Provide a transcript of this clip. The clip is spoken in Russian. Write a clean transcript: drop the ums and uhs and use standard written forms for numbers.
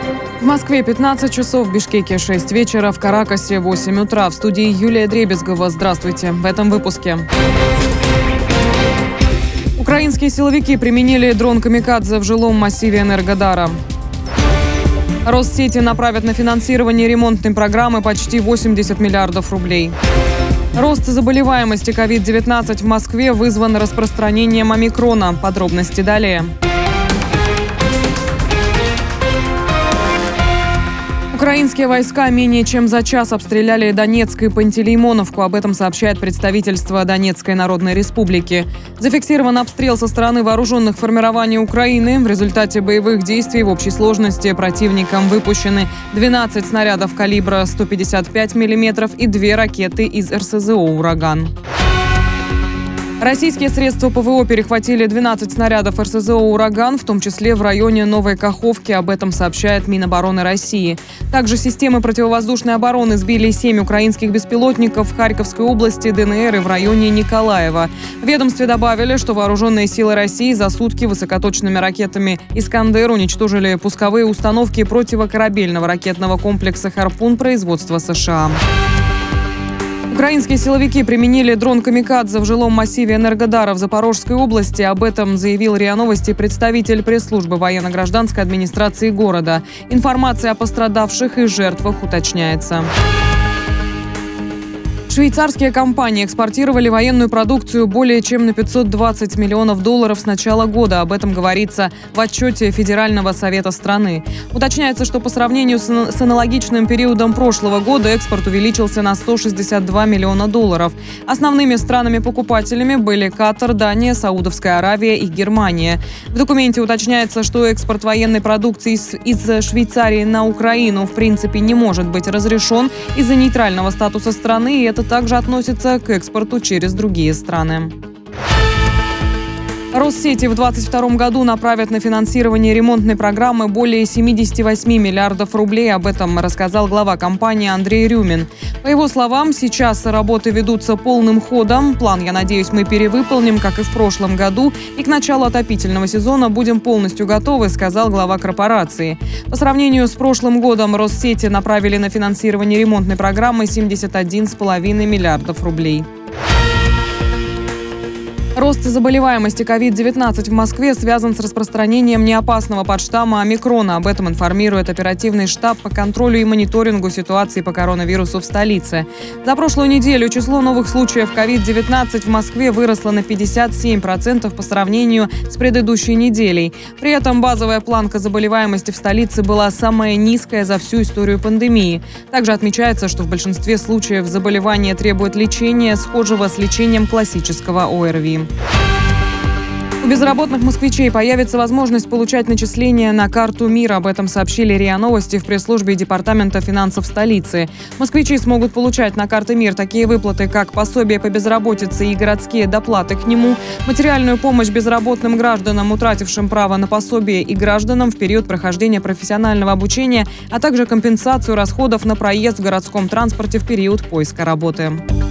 В Москве 15 часов, в Бишкеке 6 вечера, в Каракасе 8 утра. В студии Юлия Дребезгова. Здравствуйте. В этом выпуске. Украинские силовики применили дрон «Камикадзе» в жилом массиве Энергодара. Россети направят на финансирование ремонтной программы почти 80 миллиардов рублей. Рост заболеваемости COVID-19 в Москве вызван распространением омикрона. Подробности далее. Украинские войска менее чем за час обстреляли Донецк и Пантелеймоновку. Об этом сообщает представительство Донецкой Народной Республики. Зафиксирован обстрел со стороны вооруженных формирований Украины. В результате боевых действий в общей сложности противником выпущены 12 снарядов калибра 155 мм и 2 ракеты из РСЗО «Ураган». Российские средства ПВО перехватили 12 снарядов РСЗО «Ураган», в том числе в районе Новой Каховки. Об этом сообщает Минобороны России. Также системы противовоздушной обороны сбили 7 украинских беспилотников в Харьковской области, ДНР и в районе Николаева. В ведомстве добавили, что вооруженные силы России за сутки высокоточными ракетами «Искандер» уничтожили пусковые установки противокорабельного ракетного комплекса «Харпун» производства США. Украинские силовики применили дрон «Камикадзе» в жилом массиве Энергодара в Запорожской области. Об этом заявил РИА Новости представитель пресс-службы военно-гражданской администрации города. Информация о пострадавших и жертвах уточняется. Швейцарские компании экспортировали военную продукцию более чем на 520 миллионов долларов с начала года. Об этом говорится в отчете Федерального совета страны. Уточняется, что по сравнению с аналогичным периодом прошлого года экспорт увеличился на 162 миллиона долларов. Основными странами-покупателями были Катар, Дания, Саудовская Аравия и Германия. В документе уточняется, что экспорт военной продукции из Швейцарии на Украину в принципе не может быть разрешен из-за нейтрального статуса страны, и это также относится к экспорту через другие страны. Россети в 2022 году направят на финансирование ремонтной программы более 78 миллиардов рублей. Об этом рассказал глава компании Андрей Рюмин. По его словам, сейчас работы ведутся полным ходом. План, я надеюсь, мы перевыполним, как и в прошлом году. И к началу отопительного сезона будем полностью готовы, сказал глава корпорации. По сравнению с прошлым годом Россети направили на финансирование ремонтной программы 71,5 миллиардов рублей. Рост заболеваемости COVID-19 в Москве связан с распространением неопасного подштамма омикрона. Об этом информирует оперативный штаб по контролю и мониторингу ситуации по коронавирусу в столице. За прошлую неделю число новых случаев COVID-19 в Москве выросло на 57% по сравнению с предыдущей неделей. При этом базовая планка заболеваемости в столице была самая низкая за всю историю пандемии. Также отмечается, что в большинстве случаев заболевание требует лечения, схожего с лечением классического ОРВИ. У безработных москвичей появится возможность получать начисления на карту МИР. Об этом сообщили РИА Новости в пресс-службе Департамента финансов столицы. Москвичи смогут получать на карты МИР такие выплаты, как пособие по безработице и городские доплаты к нему, материальную помощь безработным гражданам, утратившим право на пособие, и гражданам в период прохождения профессионального обучения, а также компенсацию расходов на проезд в городском транспорте в период поиска работы.